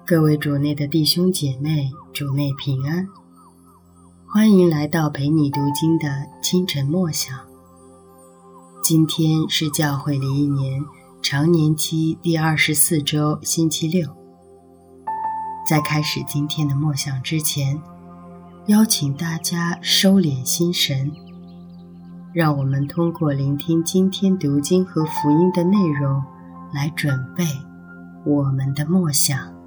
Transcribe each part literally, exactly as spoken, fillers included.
各位主内的弟兄姐妹，主内平安，欢迎来到陪你读经的清晨默想。今天是教会里一年常年期第二十四周星期六。在开始今天的默想之前，邀请大家收敛心神，让我们通过聆听今天读经和福音的内容来准备我们的默想。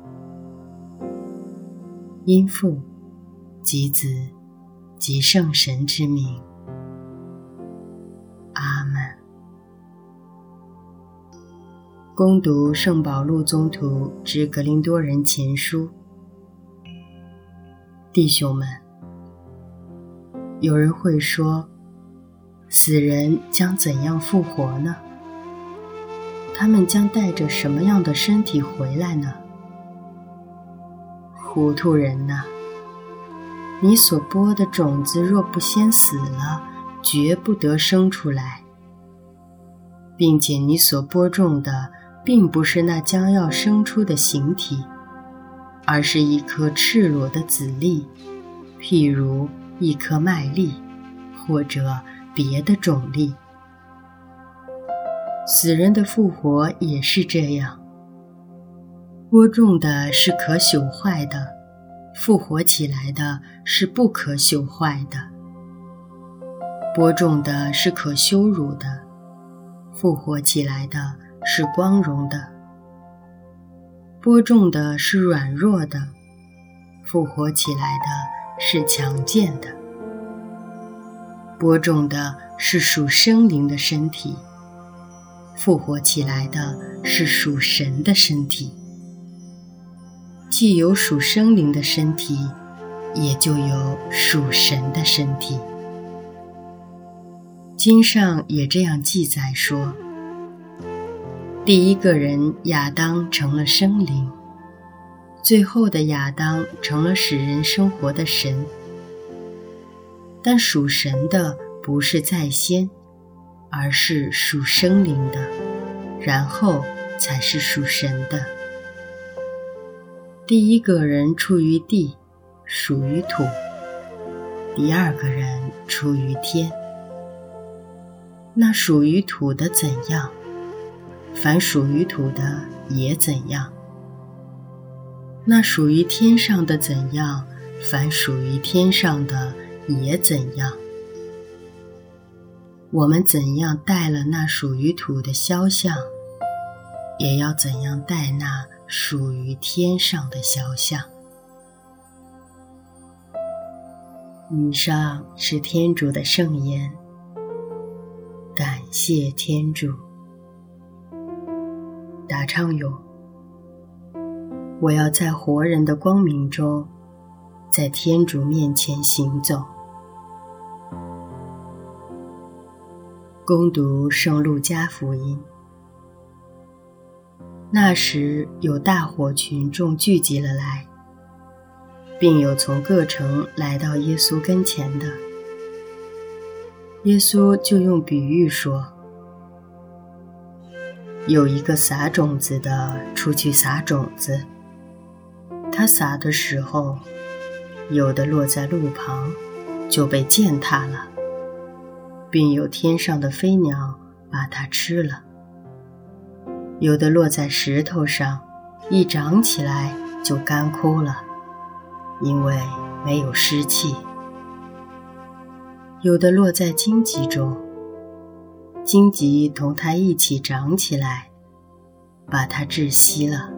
因父及子及圣神之名，阿们。恭读圣保禄宗徒致格林多人前书。弟兄们，有人会说，死人将怎样复活呢？他们将带着什么样的身体回来呢？糊涂人哪，你所播的种子若不先死了，绝不得生出来，并且你所播种的并不是那将要生出的形体，而是一颗赤裸的籽粒，譬如一颗麦粒，或者别的种粒。死人的复活也是这样，播种的是可朽坏的，复活起来的是不可朽坏的；播种的是可羞辱的，复活起来的是光荣的；播种的是软弱的，复活起来的是强健的；播种的是属生灵的身体，复活起来的是属神的身体。既有属生灵的身体，也就有属神的身体。经上也这样记载说，第一个人亚当成了生灵，最后的亚当成了使人生活的神。但属神的不是在先，而是属生灵的，然后才是属神的。第一个人出于地，属于土；第二个人出于天。那属于土的怎样，凡属于土的也怎样；那属于天上的怎样，凡属于天上的也怎样。我们怎样带了那属于土的肖像，也要怎样带那属于天上的肖像。以上是天主的圣言，感谢天主。答唱咏：我要在活人的光明中，在天主面前行走。恭读圣路加福音。那时有大伙群众聚集了来，并有从各城来到耶稣跟前的。耶稣就用比喻说，有一个撒种子的出去撒种子，他撒的时候，有的落在路旁，就被践踏了，并有天上的飞鸟把它吃了；有的落在石头上，一长起来就干枯了，因为没有湿气；有的落在荆棘中，荆棘同它一起长起来，把它窒息了；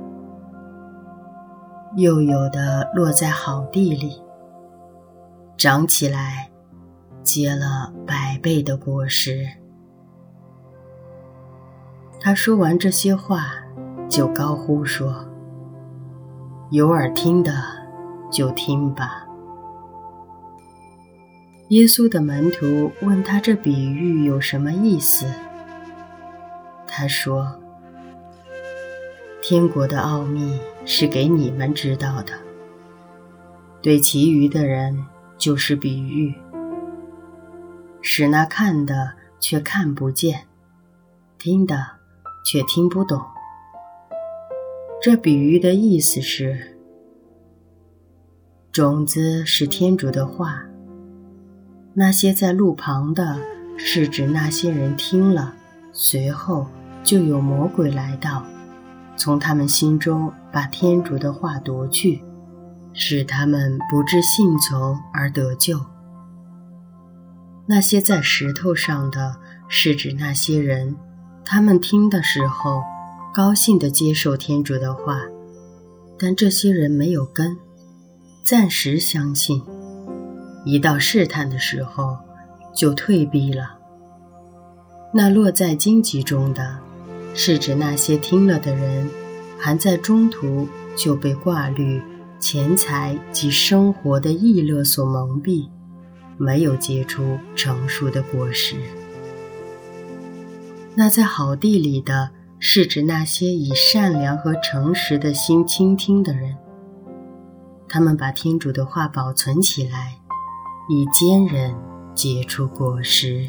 又有的落在好地里，长起来，结了百倍的果实。他说完这些话，就高呼说，有耳听的就听吧。耶稣的门徒问他这比喻有什么意思。他说，天国的奥秘是给你们知道的，对其余的人就是比喻，使那看的却看不见，听的却听不懂。 这比喻的意思是，种子是天主的话，那些在路旁的是指那些人听了，随后就有魔鬼来到，从他们心中把天主的话夺去，使他们不致信从而得救。那些在石头上的是指那些人，他们听的时候高兴地接受天主的话，但这些人没有根，暂时相信，一到试探的时候就退避了。那落在荆棘中的是指那些听了的人，还在中途就被挂虑、钱财及生活的逸乐所蒙蔽，没有结出成熟的果实。那在好地里的是指那些以善良和诚实的心倾听的人，他们把天主的话保存起来，以坚韧结出果实。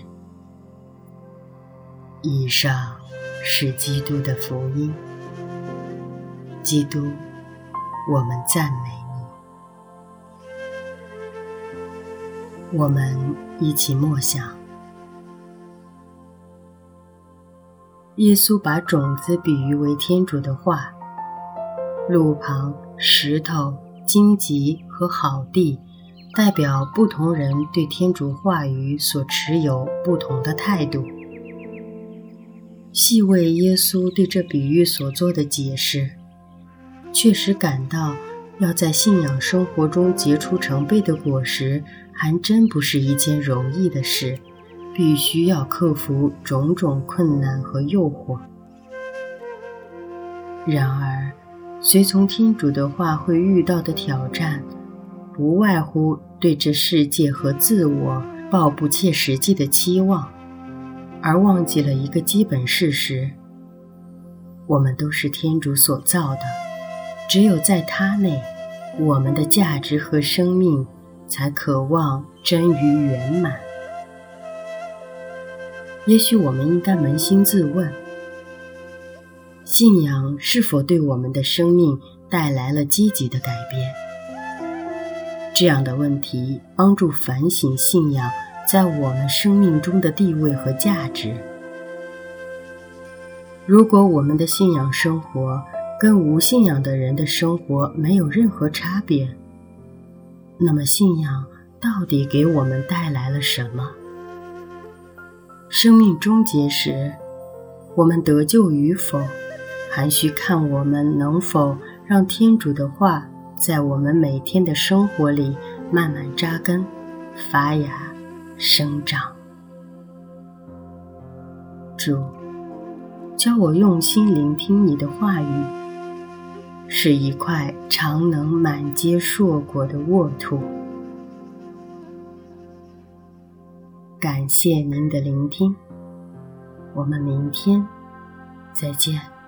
以上是基督的福音。基督，我们赞美你。我们一起默想，耶稣把种子比喻为天主的话，路旁、石头、荆棘和好地代表不同人对天主话语所持有不同的态度。细为耶稣对这比喻所做的解释，确实感到要在信仰生活中结出成倍的果实，还真不是一件容易的事，必须要克服种种困难和诱惑。然而，随从天主的话会遇到的挑战，不外乎对这世界和自我抱不切实际的期望，而忘记了一个基本事实：我们都是天主所造的，只有在他内，我们的价值和生命才渴望臻于圆满。也许我们应该扪心自问，信仰是否对我们的生命带来了积极的改变？这样的问题帮助反省信仰在我们生命中的地位和价值。如果我们的信仰生活跟无信仰的人的生活没有任何差别，那么信仰到底给我们带来了什么？生命终结时，我们得救与否，还需看我们能否让天主的话在我们每天的生活里慢慢扎根、发芽、生长。主，教我用心聆听你的话语，是一块常能满结硕果的沃土。感谢您的聆听，我们明天再见。